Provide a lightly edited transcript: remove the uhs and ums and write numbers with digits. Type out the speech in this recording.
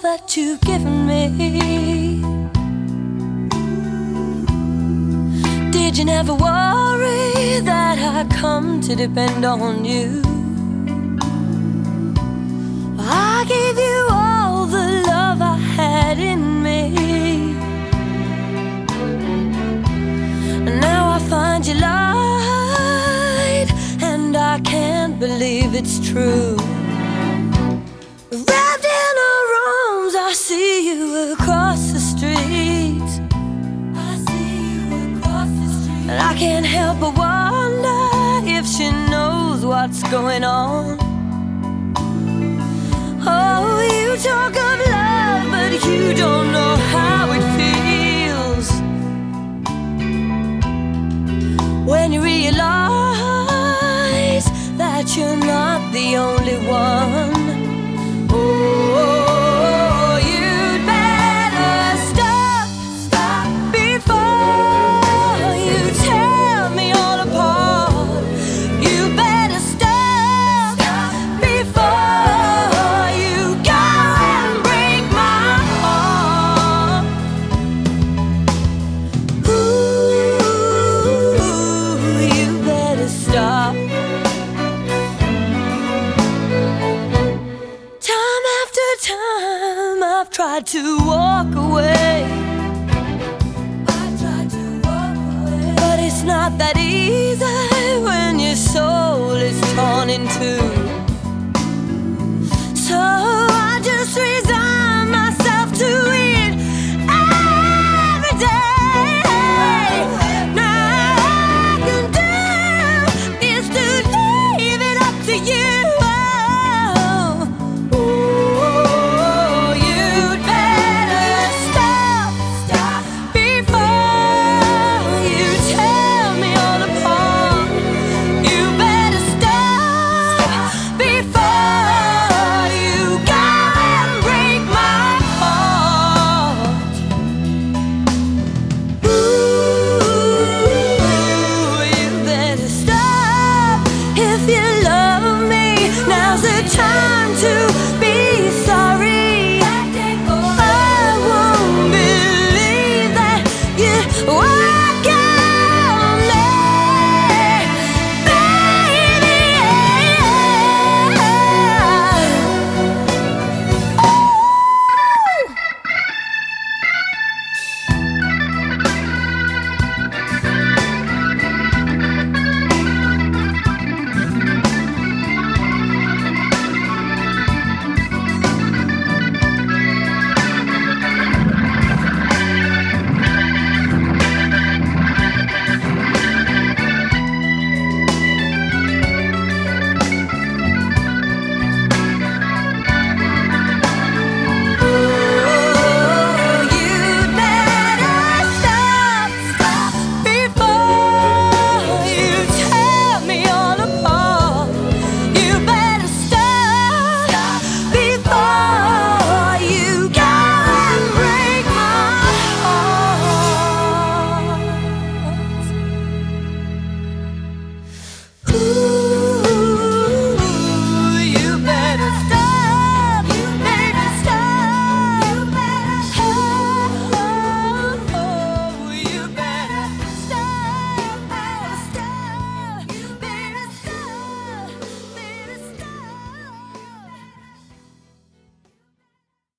that you've given me. Did you never worry that I come to depend on you? I gave you all the love I had in me, and now I find you lied, and I can't believe it's true. Wrapped in her arms, I see you across the street. And I can't help but wonder if she knows what's going on. Oh, you talk of love, but you don't know how it feels when you realize that you're not the only one. Oh, you'd better stop before you tear me all apart. You better stop before you go and break my heart. Ooh, you better stop. Time after time I've tried to walk away, but it's not that easy when your soul is torn in two. So I just resist.